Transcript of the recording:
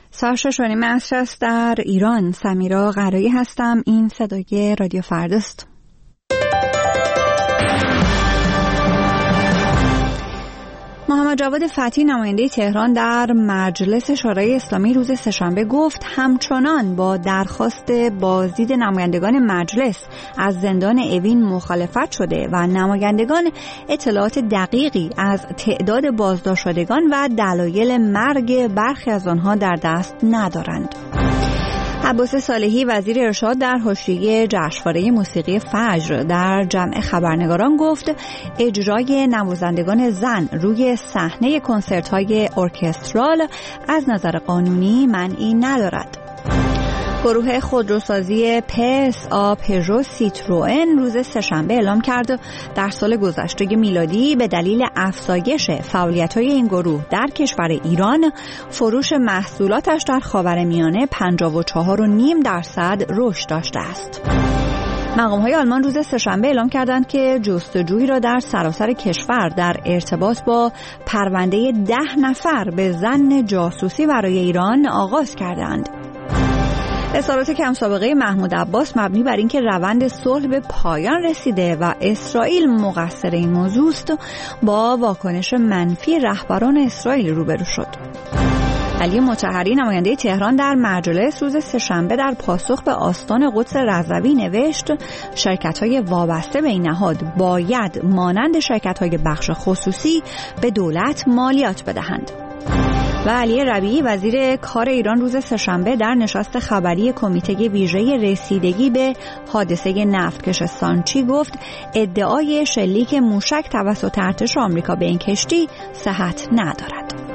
ساعت 6:30 عصر است در ایران. سمیرا قرایی هستم. این صدای رادیو فرداست. محمد جواد فتحی نماینده تهران در مجلس شورای اسلامی روز سه‌شنبه گفت همچنان با درخواست بازدید نمایندگان مجلس از زندان اوین مخالفت شده و نمایندگان اطلاعات دقیقی از تعداد بازداشت شدگان و دلایل مرگ برخی از آنها در دست ندارند. عباس صالحی وزیر ارشاد در حاشیه جشنواره موسیقی فجر در جمع خبرنگاران گفت اجرای نوازندگان زن روی صحنه کنسرت‌های ارکسترال از نظر قانونی مانعی ندارد. گروه خودروسازی PSA پژو سیتروئن روز سه‌شنبه اعلام کرد در سال گذشته میلادی به دلیل افزایش فعالیت‌های این گروه در کشور ایران فروش محصولاتش در خاورمیانه 54.5% رشد داشته است. مقام‌های آلمان روز سه‌شنبه اعلام کردند که جستجویی را در سراسر کشور در ارتباط با پرونده 10 نفر به ظن جاسوسی برای ایران آغاز کردند. اظهارات کم سابقه محمود عباس مبنی بر اینکه روند صلح به پایان رسیده و اسرائیل مقصر این موضوع است با واکنش منفی رهبران اسرائیل روبرو شد. علی مطهری نماینده تهران در مجلس روز سه‌شنبه در پاسخ به آستان قدس رضوی نوشت شرکت‌های وابسته به این نهاد باید مانند شرکت‌های بخش خصوصی به دولت مالیات بدهند. و علی ربیعی وزیر کار ایران روز سه‌شنبه در نشست خبری کمیته ویژه رسیدگی به حادثه نفتکش سانچی گفت ادعای شلیک موشک توسط ارتش آمریکا به این کشتی صحت ندارد.